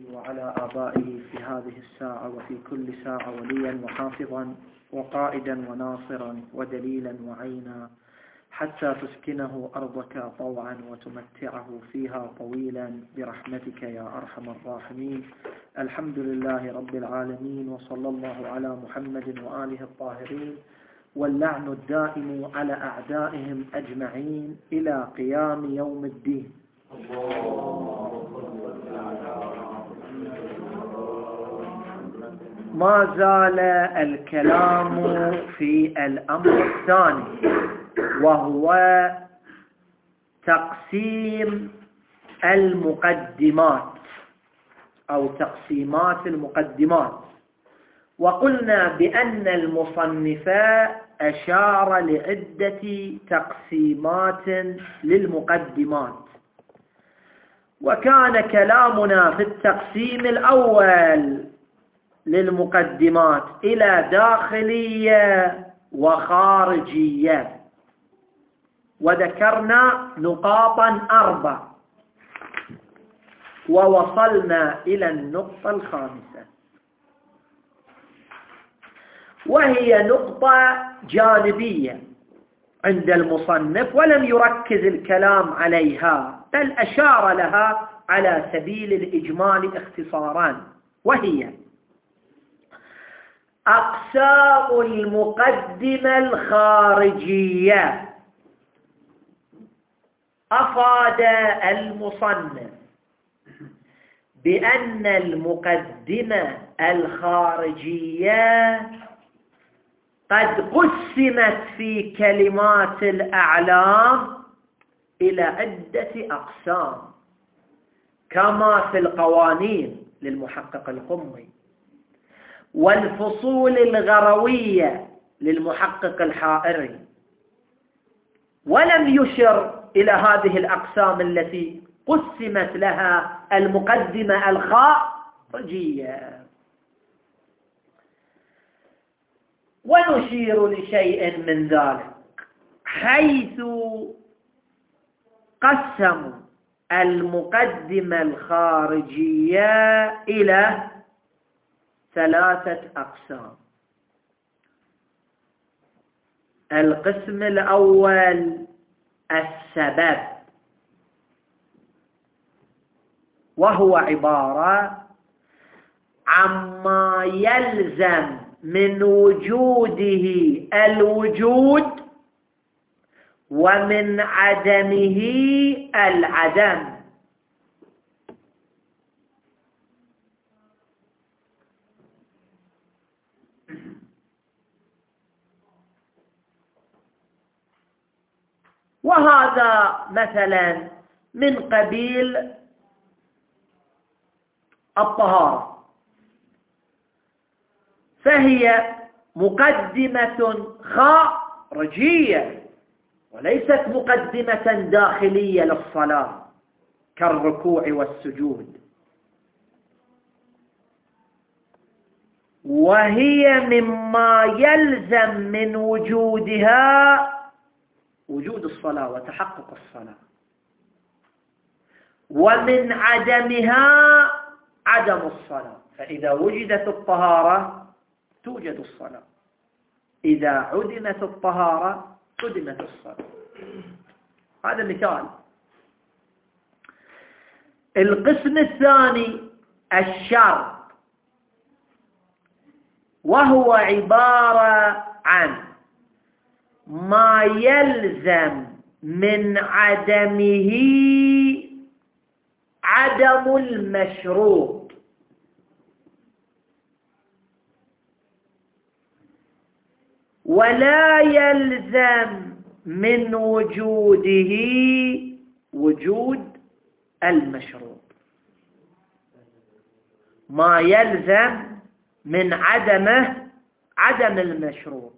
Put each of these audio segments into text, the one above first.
وعلى آبائه في هذه الساعة وفي كل ساعة وليا وحافظا وقائدا وناصرا ودليلا وعينا حتى تسكنه أرضك طوعا وتمتعه فيها طويلا برحمتك يا أرحم الراحمين. الحمد لله رب العالمين، وصلى الله على محمد وآله الطاهرين، واللعن الدائم على أعدائهم أجمعين إلى قيام يوم الدين. ما زال الكلام في الأمر الثاني، وهو تقسيم المقدمات أو تقسيمات المقدمات. وقلنا بأن المصنف أشار لعدة تقسيمات للمقدمات، وكان كلامنا في التقسيم الأول للمقدمات إلى داخلية وخارجية، وذكرنا نقاطا 4 ووصلنا إلى النقطة الخامسة، وهي نقطة جانبية عند المصنف ولم يركز الكلام عليها، بل أشار لها على سبيل الإجمال اختصارا، وهي أقسام المقدمة الخارجية. أفاد المصنف بأن المقدمة الخارجية قد قسمت في كلمات الأعلام إلى عدة أقسام، كما في القوانين للمحقق القمي، والفصول الغروية للمحقق الحائري، ولم يشر إلى هذه الأقسام التي قسمت لها المقدمة الخارجية. ونشير لشيء من ذلك، حيث قسموا المقدمة الخارجية إلى 3 أقسام. القسم الأول السبب، وهو عبارة عما يلزم من وجوده الوجود ومن عدمه العدم. وهذا مثلا من قبيل الطهارة، فهي مقدمة خارجية وليست مقدمة داخلية للصلاة كالركوع والسجود، وهي مما يلزم من وجودها وجود الصلاة وتحقق الصلاة، ومن عدمها عدم الصلاة. فإذا وجدت الطهارة توجد الصلاة، إذا عدمت الطهارة عدمت الصلاة. هذا مثال. القسم الثاني الشرط، وهو عبارة عن ما يلزم من عدمه عدم المشروط، ولا يلزم من وجوده وجود المشروط. ما يلزم من عدمه عدم المشروط،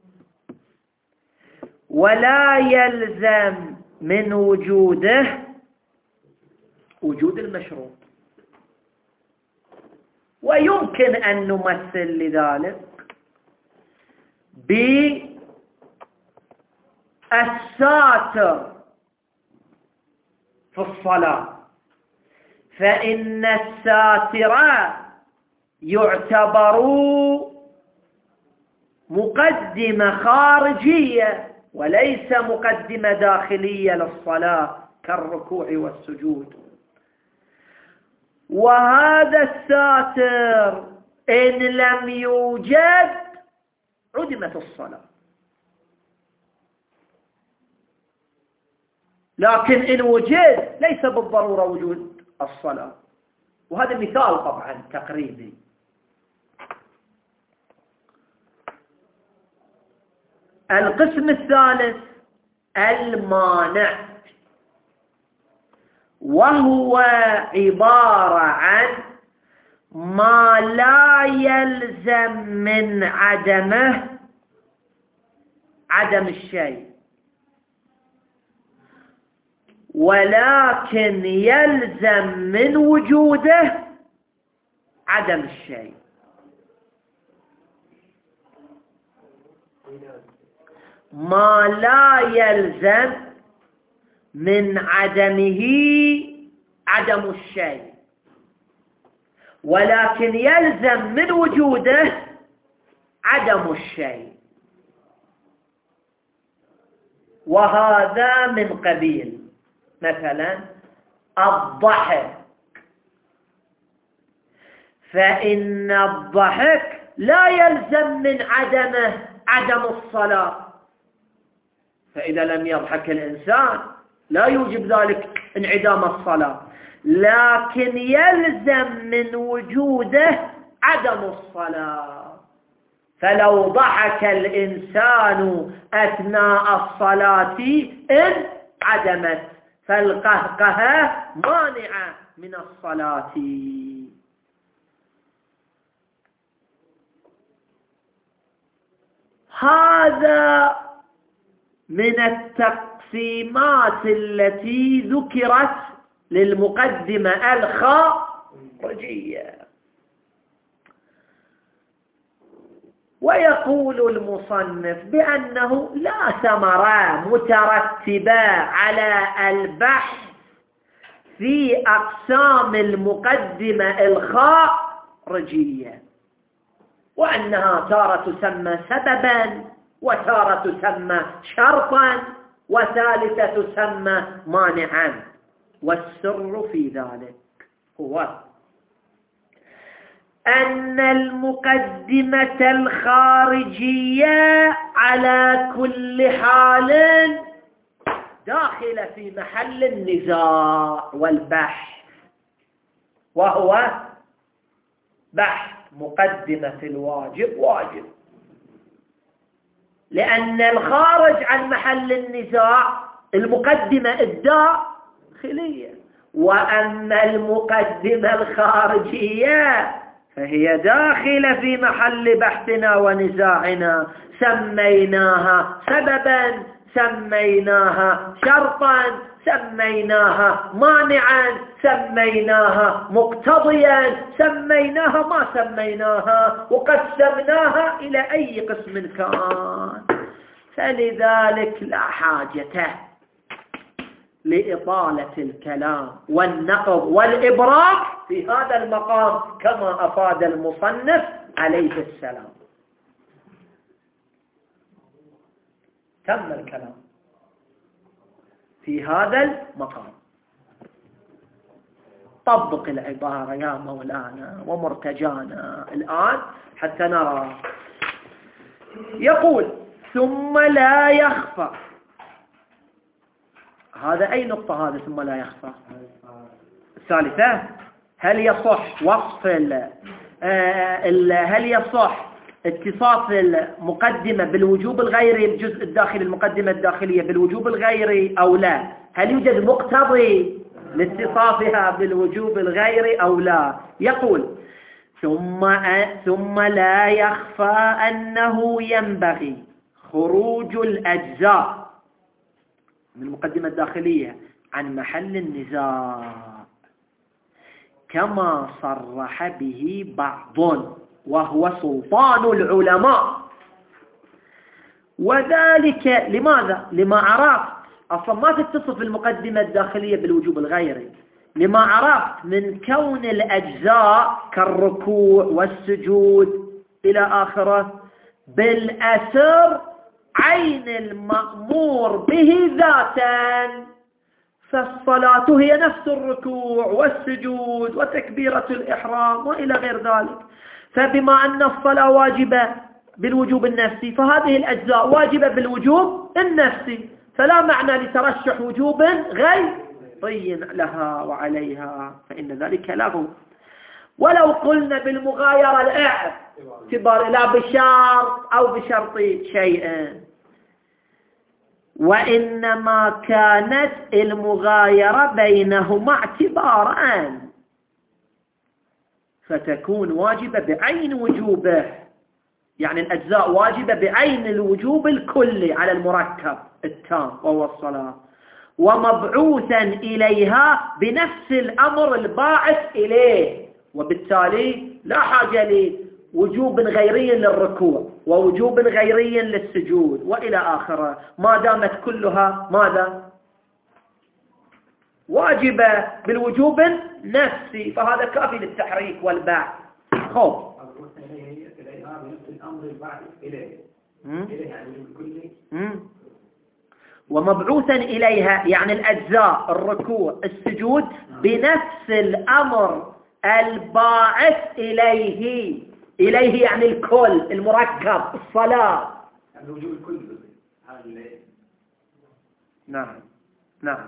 ولا يلزم من وجوده وجود المشروط. ويمكن أن نمثل لذلك بالساتر في الصلاة، فإن الساتر يعتبر مقدمة خارجية وليس مقدمة داخلية للصلاة كالركوع والسجود. وهذا الساتر إن لم يوجد عدمت الصلاة، لكن إن وجد ليس بالضرورة وجود الصلاة. وهذا مثال طبعا تقريبي. القسم الثالث المانع، وهو عبارة عن ما لا يلزم من عدمه عدم الشيء، ولكن يلزم من وجوده عدم الشيء. ما لا يلزم من عدمه عدم الشيء، ولكن يلزم من وجوده عدم الشيء. وهذا من قبيل مثلا الضحك، فإن الضحك لا يلزم من عدمه عدم الصلاة، فإذا لم يضحك الإنسان لا يوجب ذلك انعدام الصلاة، لكن يلزم من وجوده عدم الصلاة. فلو ضحك الإنسان أثناء الصلاة إن عدمت، فالقهقهة مانعة من الصلاة. هذا من التقسيمات التي ذكرت للمقدمة الخارجية. ويقول المصنف بأنه لا ثمرة مترتبة على البحث في أقسام المقدمة الخارجية، وأنها تارة تسمى سببا، وتارة تسمى شرطا، وثالثة تسمى مانعا. والسر في ذلك هو أن المقدمة الخارجية على كل حال داخلة في محل النزاع والبحث، وهو بحث مقدمة الواجب واجب، لأن الخارج عن محل النزاع المقدمة الداخلية، وأما المقدمة الخارجية فهي داخلة في محل بحثنا ونزاعنا، سميناها سببا، سميناها شرطا، سميناها مانعا، سميناها مقتضيا، سميناها ما سميناها، وقسمناها إلى أي قسم كان. فلذلك لا حاجة لإطالة الكلام والنقض والإبراء في هذا المقام كما أفاد المصنف عليه السلام. تم الكلام في هذا المقام. طبق العبارة يا مولانا ومرتجانا الآن حتى نرى. يقول ثم لا يخفى. هذا أي نقطة؟ هذا ثم لا يخفى الثالثة. هل يصح وصف هل يصح اتصاف المقدمة بالوجوب الغيري، الجزء الداخلي المقدمة الداخلية بالوجوب الغيري أو لا؟ هل يوجد مقتضي لاتصافها بالوجوب الغيري أو لا؟ يقول ثم لا يخفى أنه ينبغي خروج الأجزاء من المقدمة الداخلية عن محل النزاع كما صرح به بعض، وهو سلطان العلماء. وذلك لماذا؟ لما عرفت أصلا ما تتصف المقدمة الداخلية بالوجوب الغيري، لما عرفت من كون الأجزاء كالركوع والسجود إلى آخره بالأثر عين المأمور به ذاتا، فالصلاة هي نفس الركوع والسجود وتكبيرة الإحرام وإلى غير ذلك. فبما أن الصلاة واجبة بالوجوب النفسي فهذه الأجزاء واجبة بالوجوب النفسي، فلا معنى لترشح وجوب غيري لها وعليها، فإن ذلك له. ولو قلنا بالمغايرة الاعتبار لا بشرط أو بشرط شيء، وإنما كانت المغايرة بينهما اعتبارا، فتكون واجبة بعين وجوبه، يعني الأجزاء واجبة بعين الوجوب الكلي على المركب التام وهو الصلاة، ومبعوثا إليها بنفس الأمر الباعث إليه، وبالتالي لا حاجة لوجوب غيري للركوع ووجوب غيري للسجود وإلى آخره، ما دامت كلها ماذا؟ واجبة بالوجوب النفسي، فهذا كافي للتحريك والبعث. خوف إليها بنفس الأمر الباعث إليه يعني الكلي، ومبعوثا إليها يعني الأجزاء الركوع السجود بنفس الأمر الباعث إليه يعني الكل المركب الصلاة، يعني وجوب الكل. نعم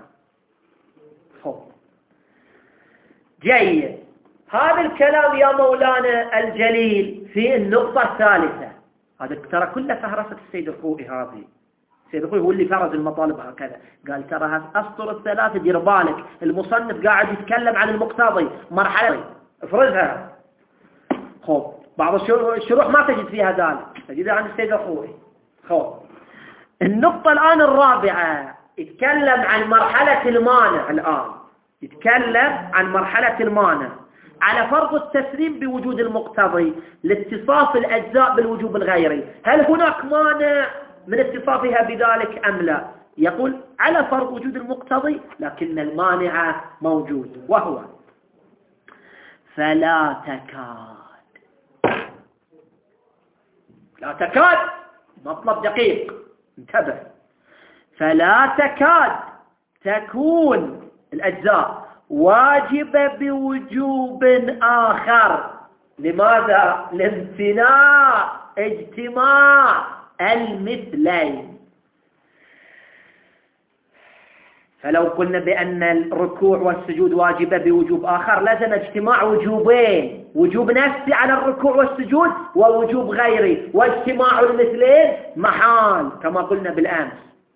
جيد. هذا الكلام يا مولانا الجليل في النقطة الثالثة، هذا ترى كله فهرسة السيد الخوئي، هذه السيد الخوئي هو اللي فرض المطالب هكذا، قال ترى هالأسطر الثلاثة دير بالك، المصنف قاعد يتكلم عن المقتضي مرحلة افرزها. بعض الشروح ما تجد فيها ذلك، تجدها عن السيد الخوئي. النقطة الآن الرابعة يتكلم عن مرحلة المانع، الآن يتكلم عن مرحلة المانع على فرض التسليم بوجود المقتضي لاتصاف الأجزاء بالوجوب الغيري، هل هناك مانع من اتصافها بذلك أم لا؟ يقول على فرض وجود المقتضي لكن المانع موجود، وهو فلا تكاد مطلب دقيق، انتبه، فلا تكاد تكون الأجزاء واجبة بوجوب آخر. لماذا؟ لامتناع اجتماع المثلين. فلو قلنا بأن الركوع والسجود واجبة بوجوب آخر لازم اجتماع وجوبين، وجوب نفسي على الركوع والسجود ووجوب غيري، واجتماع المثلين محال كما قلنا بالأمس.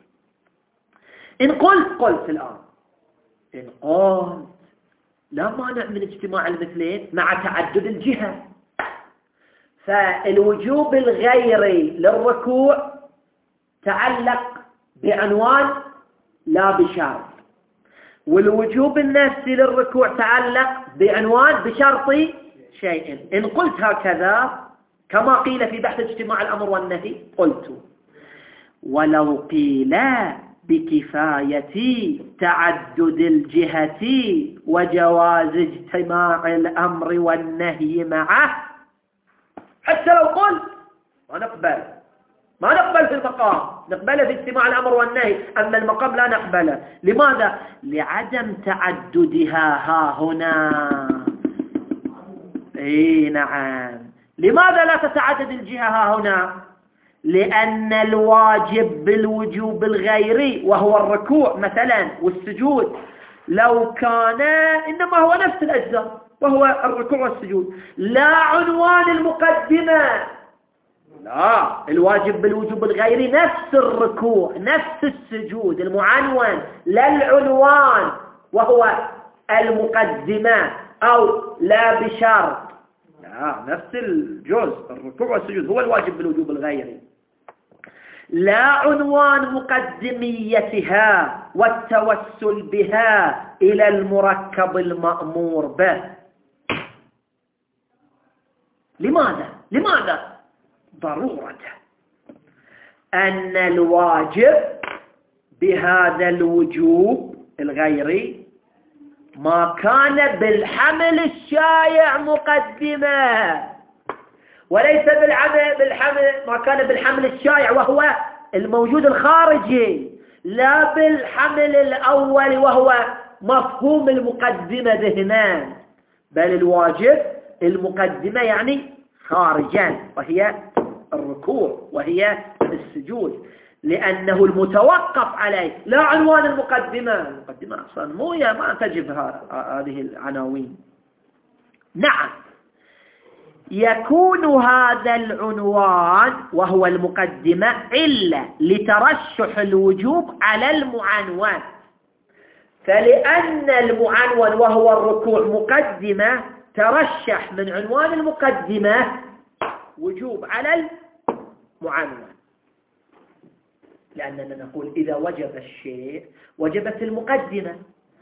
إن قلت الآن إن قلت لا مانع من اجتماع المثلين مع تعدد الجهة، فالوجوب الغيري للركوع تعلق بعنوان لا بشرط، والوجوب النفسي للركوع تعلق بعنوان بشرط شيء. إن قلت هكذا كما قيل في بحث اجتماع الأمر والنهي قلت ولو قيل بكفاية تعدد الجهة وجواز اجتماع الأمر والنهي معه، حتى لو قلت ما نقبل في المقام، نقبله في اجتماع الأمر والنهي، أما المقام لا نقبله. لماذا؟ لعدم تعددها ها هنا. نعم، لماذا لا تتعدد الجهة ها هنا؟ لأن الواجب بالوجوب الغيري وهو الركوع مثلا والسجود لو كان إنما هو نفس الأجزاء وهو الركوع والسجود لا عنوان المقدمة، لا، الواجب بالوجوب الغيري نفس الركوع نفس السجود المعنون، لا العنوان وهو المقدمة أو لا بشرط، لا، نفس الجزء الركوع والسجود هو الواجب بالوجوب الغيري، لا عنوان مقدميتها والتوسل بها إلى المركب المأمور به. لماذا؟ ضرورة أن الواجب بهذا الوجوب الغيري ما كان بالحمل الشائع مقدمة، وليس ما كان بالحمل الشائع وهو الموجود الخارجي، لا بالحمل الأول وهو مفهوم المقدمة ذهنا، بل الواجب المقدمة يعني خارجا، وهي الركوع وهي السجود، لأنه المتوقف عليه لا عنوان المقدمة أصلا ما تجب هذه العناوين. نعم، يكون هذا العنوان وهو المقدمة إلا لترشح الوجوب على المعنون، فلأن المعنون وهو الركوع مقدمة ترشح من عنوان المقدمة وجوب على المعنون، لأننا نقول إذا وجب الشيء وجبت المقدمة،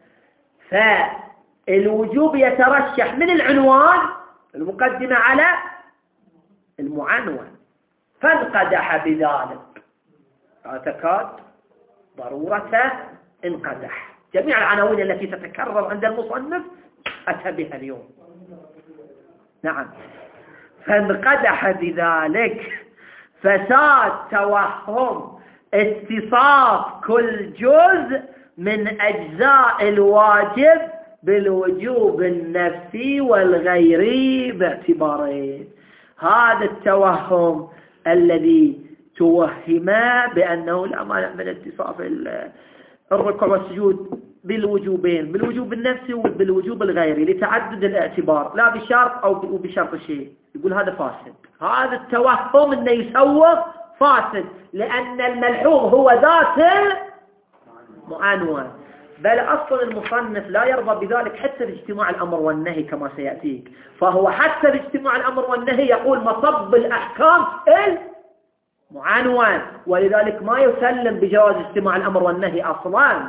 فالوجوب يترشح من العنوان المقدمة على المعنون، فانقدح بذلك اعتقاد ضرورة انقدح. جميع العناوين التي تتكرر عند المصنف أتى بها اليوم. نعم، فانقدح بذلك فساد توهم اتصاف كل جزء من أجزاء الواجب بالوجوب النفسي والغيري باعتباره. هذا التوهم الذي توهم بأنه لا مانع من اتصاف الركوع والسجود بالوجوبين، بالوجوب النفسي وبالوجوب الغيري، لتعدد الاعتبار لا بشرط أو بشرط شيء، يقول هذا فاسد. هذا التوهم أنه يسوغ فاسد، لأن الملحوظ هو ذات المعنون، بل أصلا المصنف لا يرضى بذلك حتى باجتماع الأمر والنهي كما سيأتيك، فهو حتى باجتماع الأمر والنهي يقول مصب الأحكام المعنون، ولذلك ما يسلم بجواز اجتماع الأمر والنهي أصلا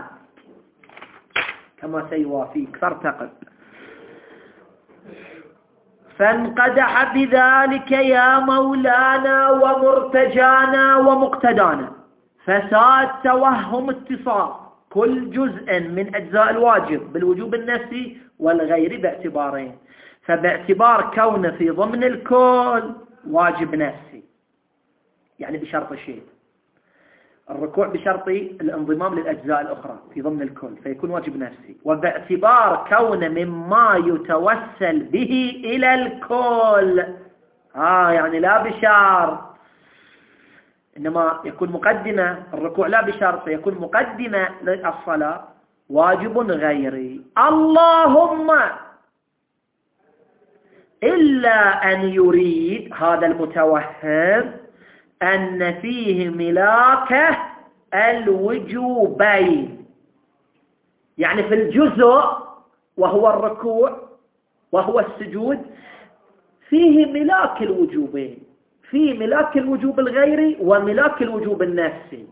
كما سيوافيك، فارتقب. فانقدح بذلك يا مولانا ومرتجانا ومقتدانا فساد توهم اتصال كل جزء من أجزاء الواجب بالوجوب النفسي والغيري باعتبارين، فباعتبار كونه في ضمن الكل واجب نفسي، يعني بشرط شيء، الركوع بشرط الانضمام للأجزاء الأخرى في ضمن الكل فيكون واجب نفسي، وباعتبار كونه مما يتوسل به إلى الكل يعني لا بشرط، إنما يكون مقدمة الركوع لا بشرط، فيكون مقدمة للصلاة واجب غيري. اللهم إلا أن يريد هذا المتوهم أن فيه ملاكة الوجوبين، يعني في الجزء وهو الركوع وهو السجود فيه ملاك الوجوبين، فيه ملاك الوجوب الغيري وملاك الوجوب النفسي،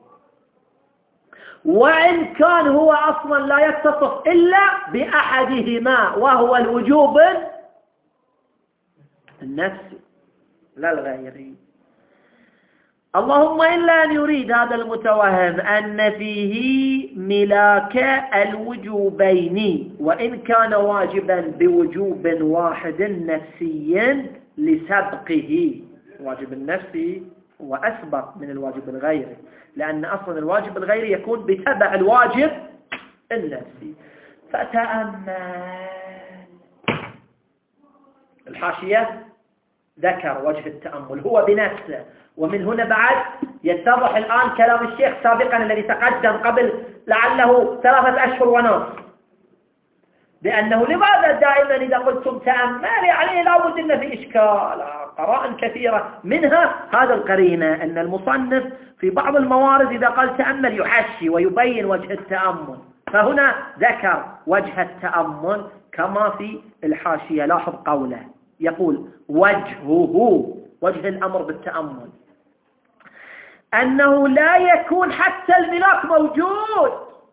وإن كان هو أصلا لا يتصف إلا بأحدهما وهو الوجوب النفسي لا الغيري. اللهم إلا أن يريد هذا المتوهم أن فيه ملاك الوجوبين، وإن كان واجبا بوجوب واحد نفسي لسبقه. الواجب النفسي هو أسبق من الواجب الغيري، لأن أصلا الواجب الغيري يكون بتبع الواجب النفسي. فتأمل الحاشية ذكر وجه التأمل هو بنفسه، ومن هنا بعد يتضح الآن كلام الشيخ سابقا الذي تقدم قبل لعله 3 أشهر ونصف، بأنه لماذا دائما إذا قلتم تأمل يعني لابد أن في إشكال، قرائن كثيرة منها هذا القرينة أن المصنف في بعض الموارد إذا قال تأمل يحشي ويبين وجه التأمل، فهنا ذكر وجه التأمل كما في الحاشية. لاحظ قوله يقول وجهه، وجه الأمر بالتأمل أنه لا يكون حتى الملاك موجود،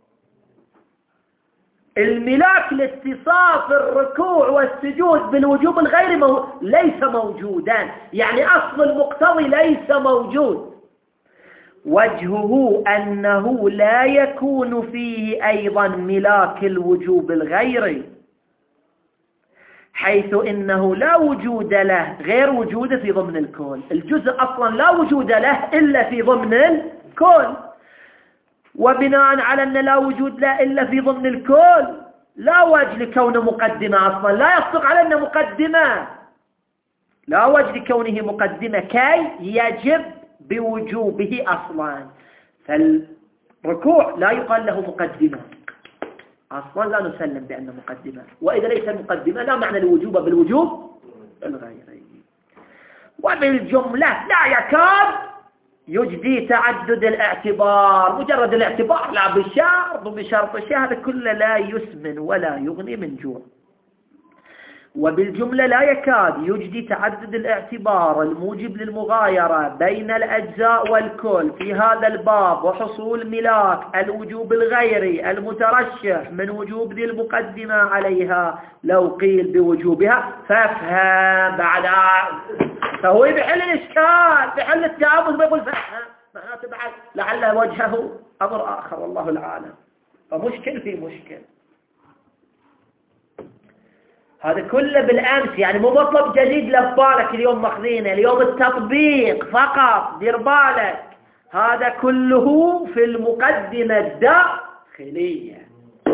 الملاك لاتصاف الركوع والسجود بالوجوب الغيري ليس موجودا، يعني أصل المقتضي ليس موجود، وجهه أنه لا يكون فيه أيضا ملاك الوجوب الغيري، حيث إنه لا وجود له غير وجوده في ضمن الكون. الجزء أصلا لا وجود له إلا في ضمن الكون، وبناء على أن لا وجود له إلا في ضمن الكون لا وجه لكونه مقدمة أصلا، لا يصدق على أنه مقدمة، لا وجه لكونه مقدمة كي يجب بوجوبه أصلا. فالركوع لا يقال له مقدمة أصلا، لا نسلم بأنه مقدمة، وإذا ليس مقدمة لا معنى الوجوب بالوجوب الغيري. وبالجملة لا يكاد يجدي تعدد الاعتبار، مجرد الاعتبار لا بشرط وبشرط الشيء، هذا كله لا يسمن ولا يغني من جوع. وبالجملة لا يكاد يجدي تعدد الاعتبار الموجب للمغايرة بين الأجزاء والكل في هذا الباب وحصول ملاك الوجوب الغيري المترشح من وجوب ذي المقدمة عليها لو قيل بوجوبها. فافهم بعد، فهو بحل الإشكال، بحل التعامل، ما يقول فافهم معناته بعد لعل وجهه أمر آخر والله العالم. فمشكل في مشكل، هذا كله بالأمس، يعني مو مطلب جديد لبالك اليوم ماخذينه، اليوم التطبيق فقط، دير بالك هذا كله في المقدمة الداخلية.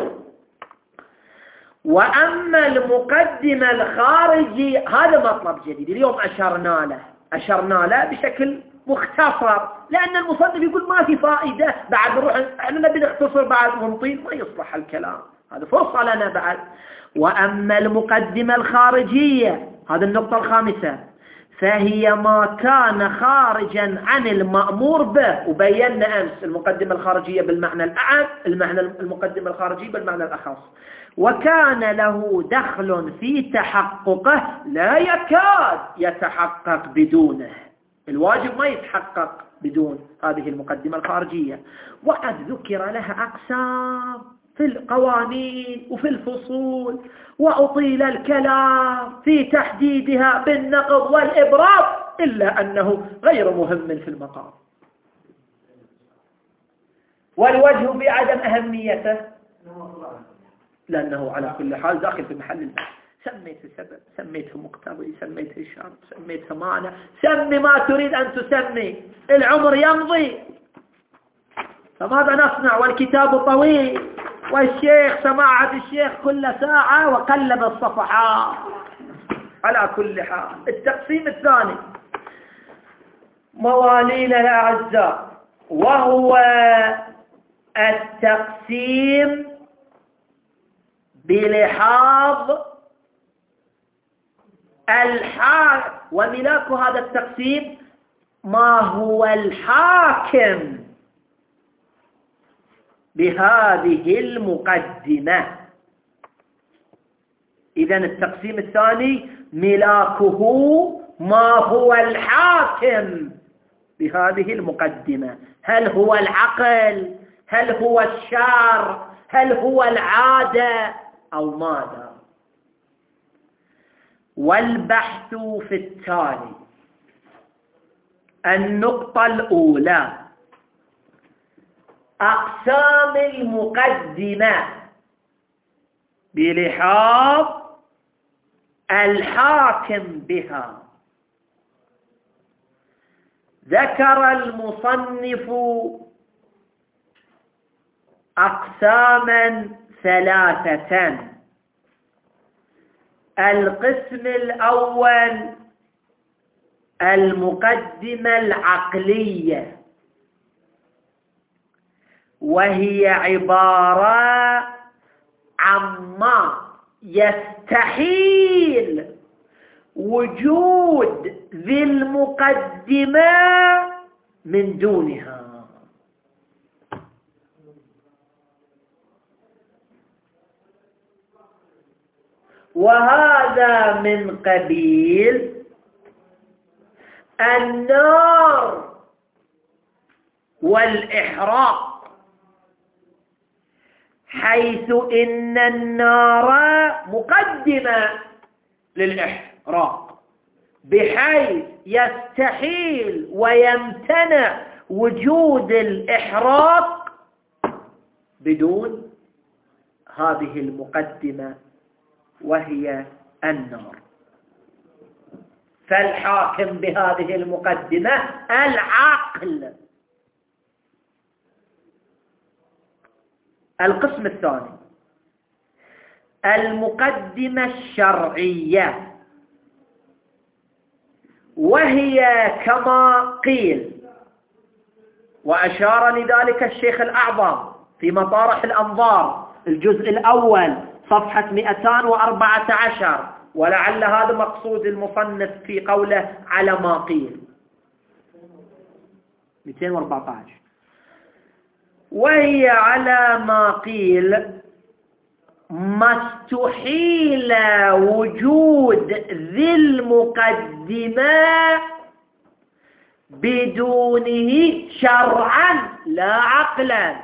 وأما المقدمة الخارجي هذا مطلب جديد، اليوم أشرنا له بشكل مختصر، لأن المصنف يقول ما في فائدة بعد نروح احنا نبي نختصر بعد ونطيل، ما يصلح الكلام، هذا فرصة لنا بعد. وأما المقدمة الخارجية، هذه النقطة الخامسة، فهي ما كان خارجا عن المأمور به، وبينا أمس المقدمة الخارجية بالمعنى الأعم، المقدمة الخارجية بالمعنى الأخص، وكان له دخل في تحققه لا يكاد يتحقق بدونه، الواجب ما يتحقق بدون هذه المقدمة الخارجية. وقد ذكر لها أقسام في القوانين وفي الفصول، وأطيل الكلام في تحديدها بالنقض والإبراز، إلا أنه غير مهم في المقام. والوجه بعدم أهميته لأنه على كل حال داخل في محل البحث. سميته سبب، سميته مقتضي، سميته شرط، سميته معنى، سمي ما تريد أن تسمي، العمر يمضي، فماذا نصنع والكتاب طويل، والشيخ سماعة الشيخ كل ساعة وقلب الصفحات. على كل حال التقسيم الثاني موالينا الأعزاء، وهو التقسيم بلحاظ وملاك هذا التقسيم ما هو الحاكم بهذه المقدمة. إذن التقسيم الثاني ملاكه ما هو الحاكم بهذه المقدمة، هل هو العقل، هل هو الشرع، هل هو العادة أو ماذا؟ والبحث في التالي. النقطة الأولى أقسام المقدمة بلحاظ الحاكم بها. ذكر المصنف أقساما ثلاثة. القسم الأول المقدمة العقلية، وهي عبارة عما يستحيل وجود ذي المقدمة من دونها. وهذا من قبيل النار والإحراق، حيث إن النار مقدمة للإحراق، بحيث يستحيل ويمتنع وجود الإحراق بدون هذه المقدمة وهي النار. فالحاكم بهذه المقدمة العقل. القسم الثاني المقدمة الشرعية، وهي كما قيل وأشار لذلك الشيخ الأعظم في مطارح الأنظار الجزء الأول صفحة 214، ولعل هذا مقصود المصنف في قوله على ما قيل 214، وهي على ما قيل ما استحيل وجود ذي المقدمة بدونه شرعا لا عقلا،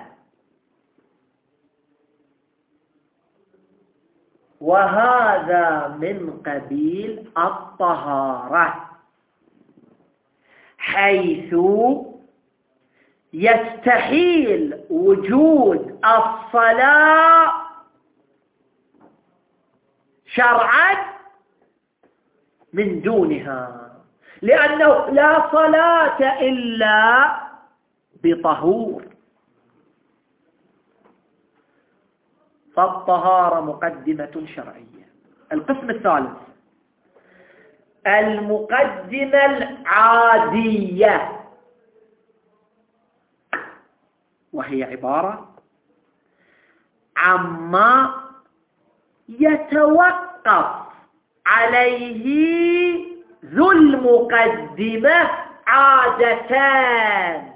وهذا من قبيل الطهارة، حيث يستحيل وجود الصلاة شرعا من دونها، لأنه لا صلاة إلا بطهور، فالطهارة مقدمة شرعية. القسم الثالث المقدمة العادية، وهي عبارة عما يتوقف عليه ذو المقدمة عادة،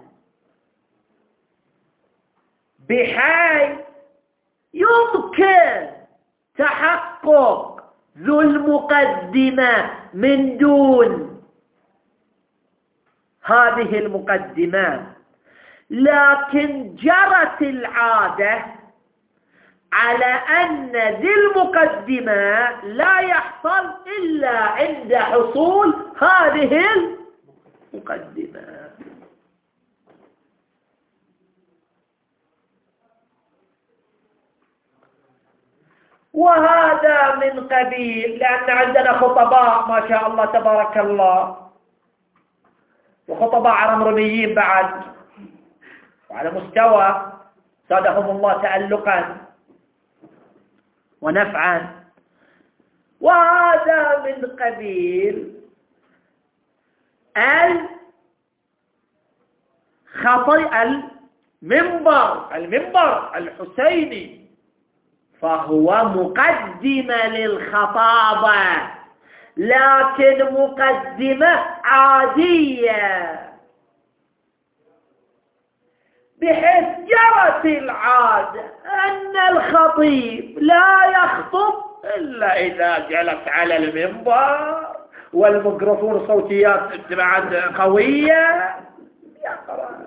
بحيث يمكن تحقق ذو المقدمة من دون هذه المقدمة، لكن جرت العادة على أن ذي المقدمة لا يحصل إلا عند حصول هذه المقدمة. وهذا من قبيل، لأن عندنا خطباء ما شاء الله تبارك الله، وخطباء عرمرميين بعد، وعلى مستوى زادهم الله تألقا ونفعا، وهذا من قبيل المنبر الحسيني، فهو مقدمة للخطابة، لكن مقدمة عادية، بحيث جرت العادة أن الخطيب لا يخطب إلا إذا جلس على المنبر والميكروفون صوتيات بعد قوية يقرأ،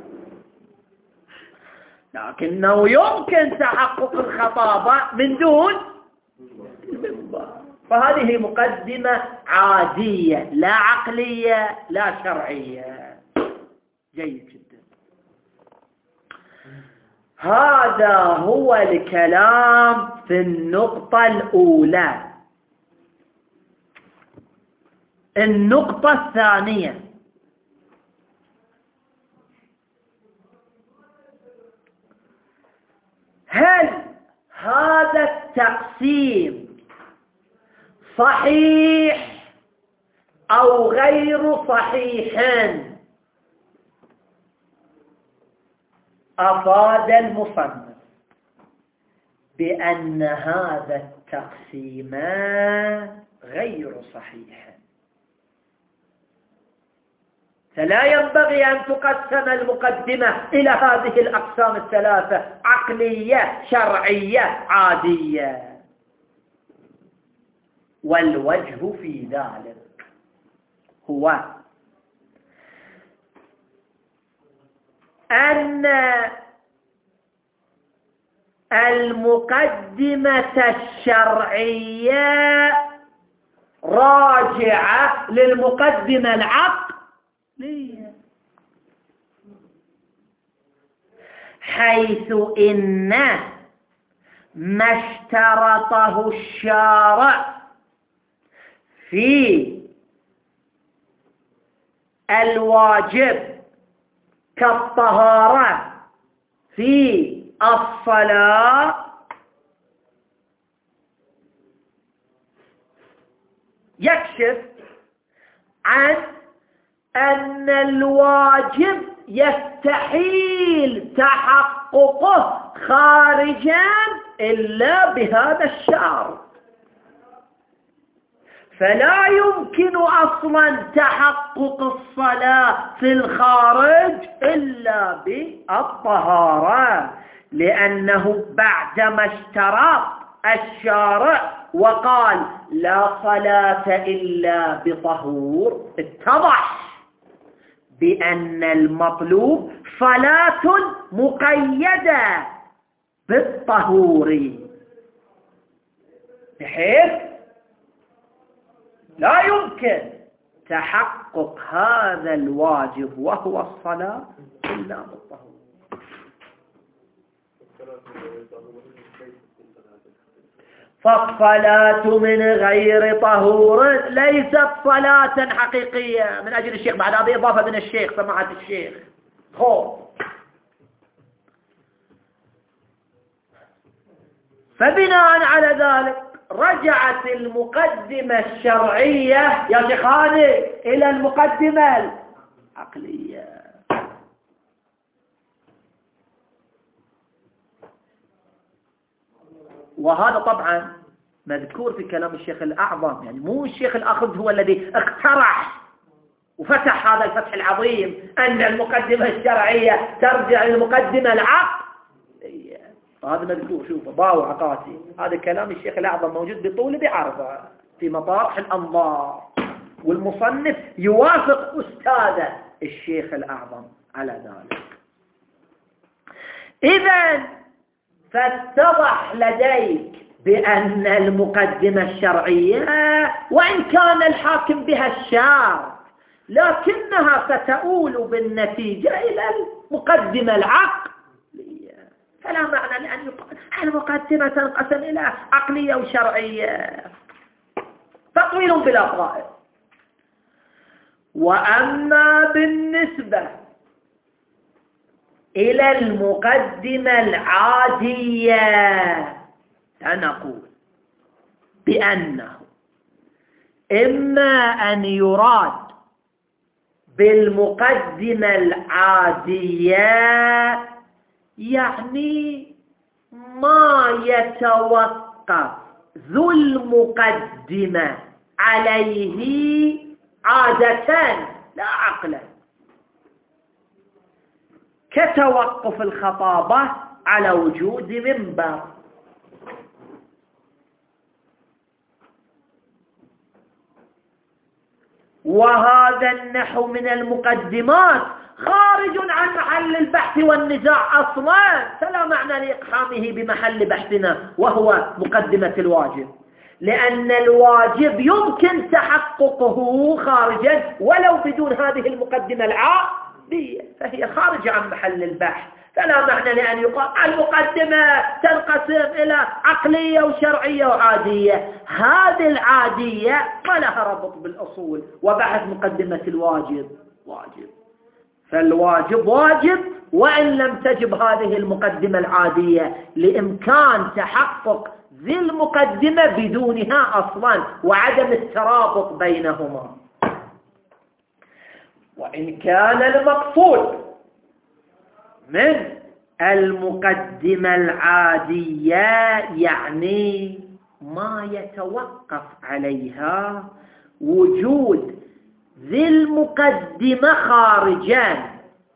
لكنه يمكن تحقق الخطابة من دون المنبر. فهذه مقدمة عادية لا عقلية لا شرعية. جيد جدا. هذا هو الكلام في النقطة الأولى. النقطة الثانية هل هذا التقسيم صحيح أو غير صحيح؟ أفاد المصنف بأن هذا التقسيم غير صحيح، فلا ينبغي أن تقسم المقدمة إلى هذه الأقسام الثلاثة: عقلية، شرعية، عادية. والوجه في ذلك هو أن المقدمة الشرعية راجعة للمقدمة العقلية، حيث إن ما اشترطه الشارع في الواجب كالطهارة في الصلاة يكشف عن أن الواجب يستحيل تحققه خارجا إلا بهذا الشرط، فلا يمكن أصلا تحقق الصلاة في الخارج إلا بالطهارة، لأنه بعدما اشترط الشارع وقال لا صلاة إلا بطهور اتضح بأن المطلوب صلاة مقيدة بالطهور، بحيث لا يمكن تحقق هذا الواجب وهو الصلاة إلا بالطهور. فالصلاة من غير طهور ليست صلاة حقيقية. من أجل الشيخ بعد هذه إضافة من الشيخ سماحة الشيخ فبناء على ذلك رجعت المقدمة الشرعية يا شيخاني إلى المقدمة العقلية. وهذا طبعا مذكور في كلام الشيخ الأعظم، يعني مو الشيخ الأخذ هو الذي اقترح وفتح هذا الفتح العظيم أن المقدمة الشرعية ترجع للمقدمة العقلية. هذا مذكور، شوفوا ضاو عقاتي، هذا كلام الشيخ الأعظم موجود بطول بعرضه في مطارح الأنظار، والمصنف يوافق أستاذه الشيخ الأعظم على ذلك. إذن فاتضح لديك بأن المقدمة الشرعية وإن كان الحاكم بها الشارع لكنها ستؤول بالنتيجة إلى المقدمة العقلية، فلا معنى لأن يقال المقدمة تنقسم إلى عقلية وشرعية، تطويل بلا فائدة. وأما بالنسبة إلى المقدمة العادية فنقول بأنه إما أن يراد بالمقدمة العادية يعني ما يتوقف ذو المقدمة عليه عادة لا عقلا، كتوقف الخطابة على وجود منبر، وهذا النحو من المقدمات خارج عن محل البحث والنزاع أصلا، فلا معنى لإقحامه بمحل بحثنا وهو مقدمة الواجب، لأن الواجب يمكن تحققه خارجا ولو بدون هذه المقدمة العادية، فهي خارجة عن محل البحث، فلا معنى لأن يقال المقدمة تنقسم إلى عقلية وشرعية وعادية. هذه العادية ما لها ربط بالأصول، وبحث مقدمة الواجب واجب، فالواجب واجب وإن لم تجب هذه المقدمة العادية لإمكان تحقق ذي المقدمة بدونها أصلا وعدم الترابط بينهما. وإن كان المقصود من المقدمة العادية يعني ما يتوقف عليها وجود ذي المقدمة خارجا،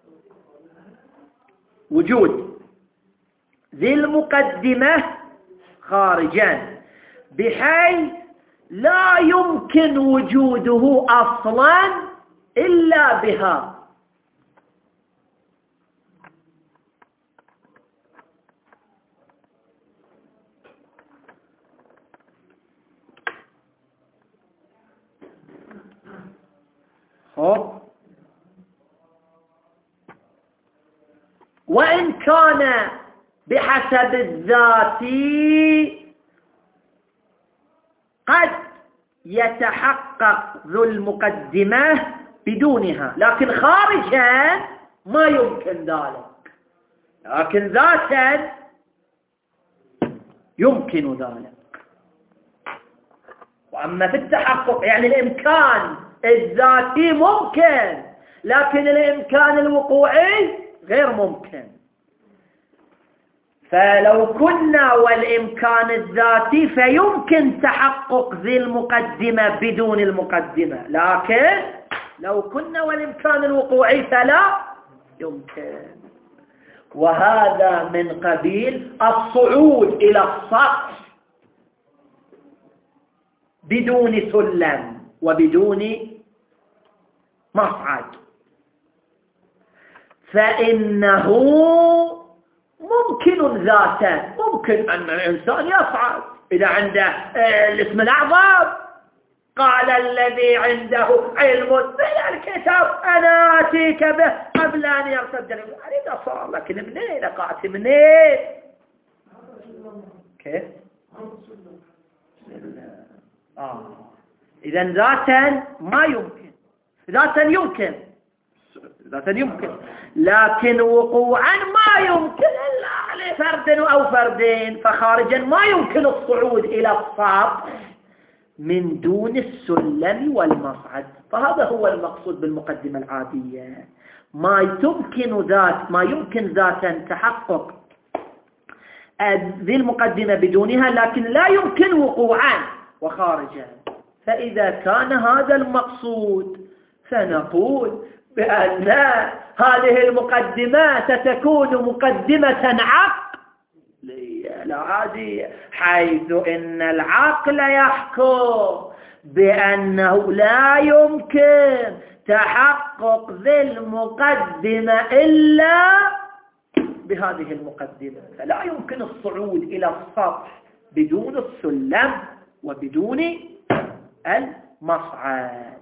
وجود ذي المقدمة خارجا بحيث لا يمكن وجوده أصلا إلا بها. وإن كان بحسب الذات قد يتحقق ذو المقدمة بدونها، لكن خارجا ما يمكن ذلك، لكن ذاتا يمكن ذلك. وأما في التحقق يعني الإمكان الذاتي ممكن، لكن الإمكان الوقوعي غير ممكن. فلو كنا والإمكان الذاتي فيمكن تحقق ذي المقدمة بدون المقدمة، لكن لو كنا والإمكان الوقوعي فلا يمكن. وهذا من قبيل الصعود إلى السطح بدون سلم وبدون مصعد، فإنه ممكن ذاتا، ممكن أن الإنسان يصعد إذا عنده الاسم الأعظم. قال الذي عنده علم من الكتاب أنا آتيك به قبل أن يرتد لي. إذا صار لكن منين لقعت منين؟ كيف؟ إذا ذاتا ما يمكن، ذاتا يمكن، ذاتا يمكن، لكن وقوعا ما يمكن إلا لفرد أو فردين. فخارجا ما يمكن الصعود إلى السطح من دون السلم والمصعد. فهذا هو المقصود بالمقدمة العادية، ما يمكن ذاتا تحقق ذي المقدمة بدونها، لكن لا يمكن وقوعا وخارجا. فإذا كان هذا المقصود فنقول بأن هذه المقدمة ستكون مقدمة عقلية لا عادية، حيث إن العقل يحكم بأنه لا يمكن تحقق ذي المقدمة إلا بهذه المقدمة، فلا يمكن الصعود إلى السطح بدون السلم وبدون المصعد.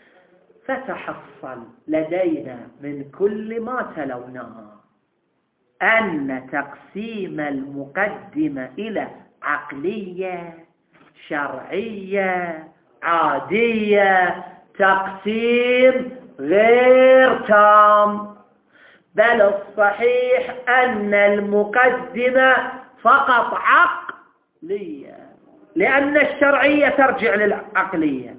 فتحصل لدينا من كل ما تلوناه أن تقسيم المقدمة إلى عقلية شرعية عادية تقسيم غير تام، بل الصحيح أن المقدمة فقط عقلية، لأن الشرعية ترجع للعقلية،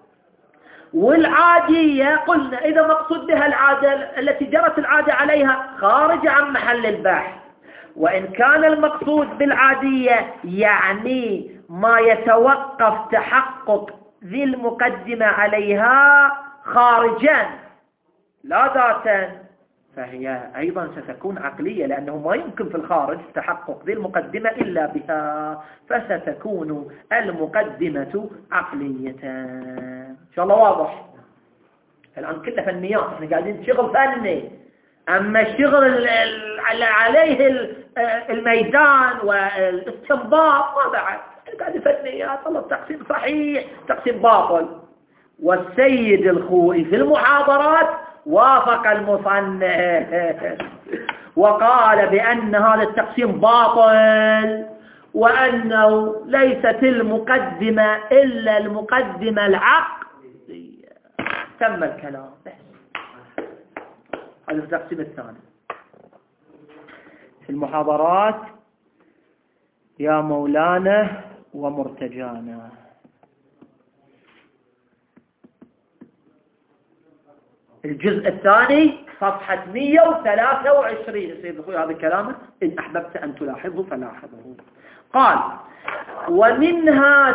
والعادية قلنا إذا مقصود بها العادة التي جرت العادة عليها خارج عن محل البحث. وإن كان المقصود بالعادية يعني ما يتوقف تحقق ذي المقدمة عليها خارجا لا ذاتا، فهي أيضا ستكون عقلية، لأنه ما يمكن في الخارج تحقق ذي المقدمة إلا بها، فستكون المقدمة عقلية. إن شاء الله واضح. الآن كله فنيات، احنا قاعدين شغل فني، أما الشغل اللي عليه الميدان والاستنباط ما بعد، قاعدين فنيات. الله التقسيم صحيح، تقسيم باطل. والسيد الخوئي في المحاضرات وافق المصنف وقال بأن هذا التقسيم باطل، وأنه ليست المقدمة إلا المقدمة العقلية. تم الكلام. هذا التقسيم الثاني في المحاضرات يا مولانا ومرتجانا. الجزء الثاني صفحة 123 يصير أخوي هذا كلامه، إن أحببت أن تلاحظه فلاحظه. قال: ومنها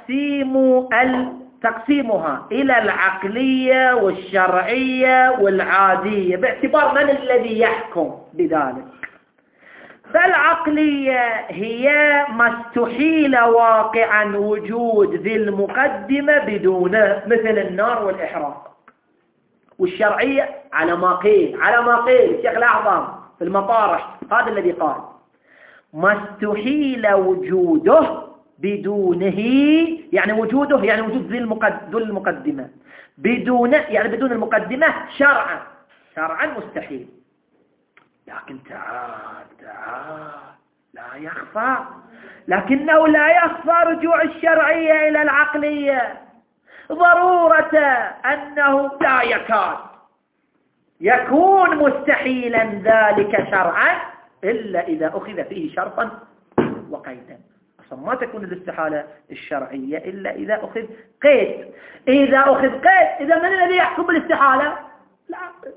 تقسيمها إلى العقلية والشرعية والعادية، باعتبار من الذي يحكم بذلك. فالعقلية هي ما استحيل واقعا وجود ذي المقدمة بدونه، مثل النار والإحراق. والشرعية على ما قيل الشيخ الأعظم في المطارح، هذا الذي قال ما استحيل وجوده بدونه، يعني وجوده يعني وجود ذي المقدمة بدون، يعني بدون المقدمة شرعا مستحيل. لكن تعال لا يخفى، لكنه لا يخفى رجوع الشرعية إلى العقلية، ضرورة أنه لا يكاد يكون مستحيلا ذلك شرعا إلا إذا أخذ فيه شرطا وقيدا. أصلا ما تكون الاستحالة الشرعية إلا إذا أخذ قيد. إذا أخذ قيد، إذا من الذي يحكم بالاستحالة؟ العقل.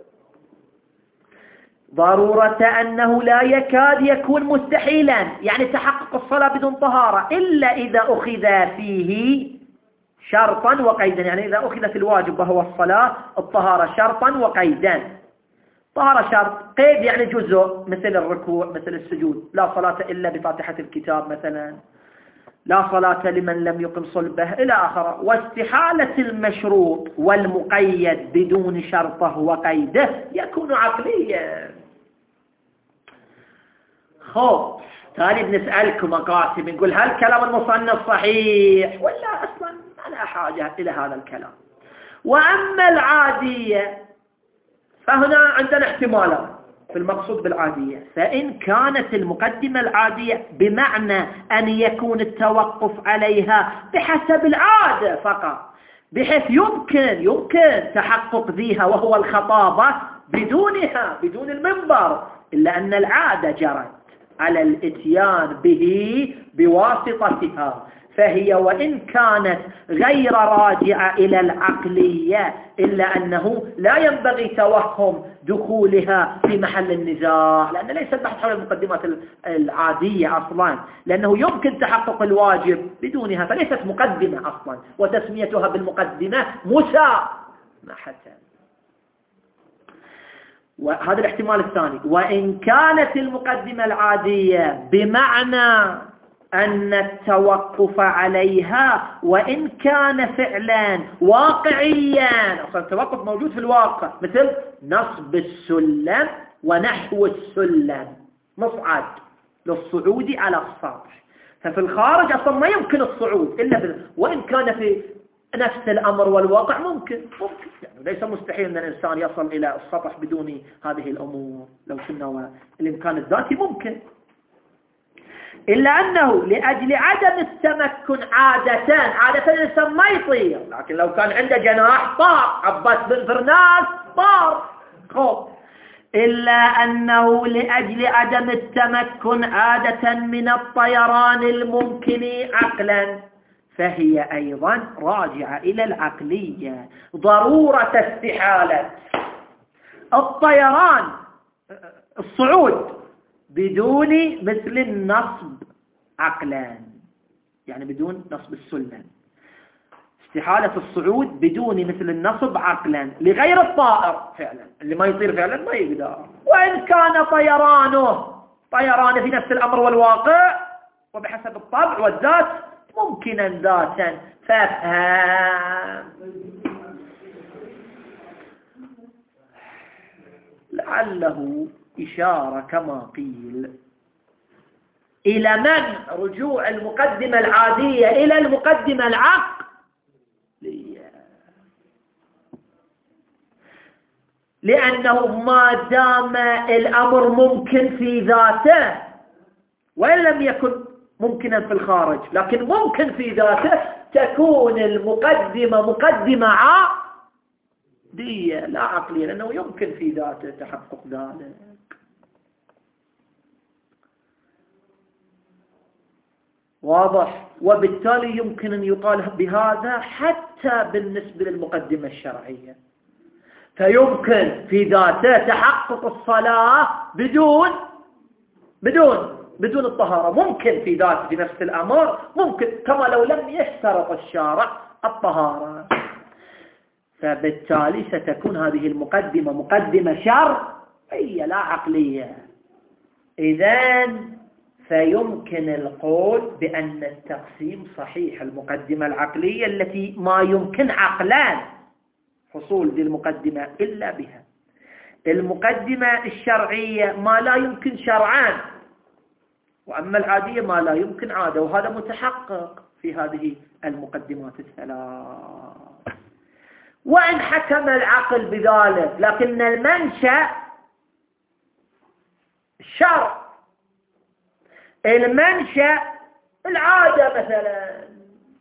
ضرورة أنه لا يكاد يكون مستحيلا، يعني تحقق الصلاة بدون طهارة، إلا إذا أخذ فيه شرطا وقيدا، يعني إذا أخذ في الواجب وهو الصلاة الطهارة شرطا وقيدا. طهارة شرط، قيد يعني جزء، مثل الركوع مثل السجود، لا صلاة إلا بفاتحة الكتاب مثلا، لا صلاة لمن لم يقم صلبه إلى آخره. واستحالة المشروط والمقيد بدون شرطه وقيده يكون عقليا. خب تالي بنسألكم مقاسم، نقول هل كلام المصنف صحيح ولا أصلا ما لا حاجة إلى هذا الكلام؟ وأما العادية فهنا عندنا احتمالات في المقصود بالعادية. فإن كانت المقدمة العادية بمعنى أن يكون التوقف عليها بحسب العادة فقط، بحيث يمكن تحقق ذيها وهو الخطابة بدونها، بدون المنبر، إلا أن العادة جرت على الاتيان به بواسطتها، فهي وإن كانت غير راجعة إلى العقلية إلا أنه لا ينبغي توهم دخولها في محل النزاع، لأن ليس البحث حول المقدمات العادية أصلا، لأنه يمكن تحقق الواجب بدونها، فليست مقدمة أصلا، وتسميتها بالمقدمة مسامحة. وهذا الاحتمال الثاني. وإن كانت المقدمة العادية بمعنى أن التوقف عليها وإن كان فعلا واقعيا، أصلا التوقف موجود في الواقع، مثل نصب السلم ونحو السلم، مصعد للصعود على السطح، ففي الخارج أصلا ما يمكن الصعود إلا وإن كان في نفس الأمر والواقع ممكن يعني ليس مستحيل أن الإنسان يصل إلى السطح بدون هذه الأمور، لو كنا الإمكان الذاتي ممكن، إلا أنه لأجل عدم التمكن عادة الإنسان ما يطير، لكن لو كان عنده جناح طار، عباس بن فرناس طار. إلا أنه لأجل عدم التمكن عادة من الطيران الممكن عقلا، فهي أيضا راجعة إلى العقلية. ضرورة استحالة الطيران الصعود بدون مثل النصب عقلا، يعني بدون نصب السلم، استحالة الصعود بدون مثل النصب عقلا لغير الطائر فعلا، اللي ما يطير فعلا ما يقدر، وإن كان طيران في نفس الأمر والواقع وبحسب الطبع والذات ممكنا ذاتا. فافهم لعله إشارة كما قيل إلى من رجوع المقدمة العادية إلى المقدمة العقلية، لأنه ما دام الأمر ممكن في ذاته وإن لم يكن ممكنا في الخارج، لكن ممكن في ذاته، تكون المقدمة مقدمة عادية لا عقلية، لأنه يمكن في ذاته تحقق ذلك. واضح؟ وبالتالي يمكن أن يقال بهذا حتى بالنسبة للمقدمة الشرعية، فيمكن في ذاته تحقق الصلاة بدون الطهارة، ممكن في ذاته في نفس الأمر، ممكن كما لو لم يشترط الشارع الطهارة، فبالتالي ستكون هذه المقدمة مقدمة شرعية لا عقلية. إذن فيمكن القول بأن التقسيم صحيح. المقدمة العقلية التي ما يمكن عقلان حصول ذي المقدمة إلا بها، المقدمة الشرعية ما لا يمكن شرعان، وأما العادية ما لا يمكن عادة، وهذا متحقق في هذه المقدمات الثلاث. وإن حكم العقل بذلك، لكن المنشأ شرع. المنشأ العادة مثلا،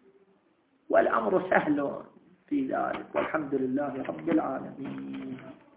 والأمر سهل في ذلك، والحمد لله رب العالمين.